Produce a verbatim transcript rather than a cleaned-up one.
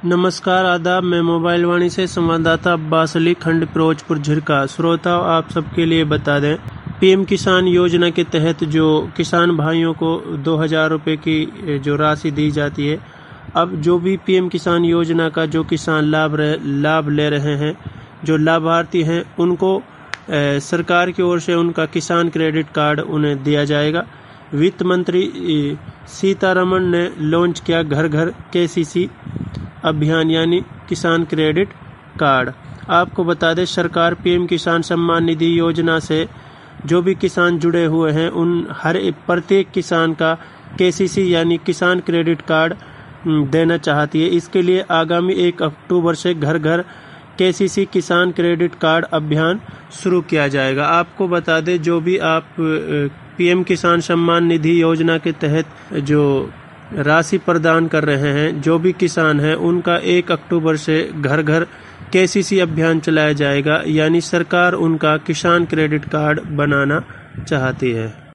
नमस्कार, आदाब। मैं मोबाइल वाणी से संवाददाता अब्बास अली, खंड फिरोजपुर झिरका। श्रोताओं, आप सबके लिए बता दें, पीएम किसान योजना के तहत जो किसान भाइयों को दो हज़ार रुपये की जो राशि दी जाती है, अब जो भी पीएम किसान योजना का जो किसान लाभ रहे लाभ ले रहे हैं, जो लाभार्थी हैं, उनको ए, सरकार की ओर से उनका किसान क्रेडिट कार्ड उन्हें दिया जाएगा। वित्त मंत्री सीतारमण ने लॉन्च किया घर घर केसीसी अभियान यानी किसान क्रेडिट कार्ड। आपको बता दें, सरकार पीएम किसान सम्मान निधि योजना से जो भी किसान जुड़े हुए हैं, उन हर प्रत्येक किसान का केसीसी यानी किसान क्रेडिट कार्ड देना चाहती है। इसके लिए आगामी एक अक्टूबर से घर घर केसीसी किसान क्रेडिट कार्ड अभियान शुरू किया जाएगा। आपको बता दें, जो भी आप पीएम किसान सम्मान निधि योजना के तहत जो राशि प्रदान कर रहे हैं, जो भी किसान हैं, उनका एक अक्टूबर से घर घर केसीसी अभियान चलाया जाएगा, यानी सरकार उनका किसान क्रेडिट कार्ड बनाना चाहती है।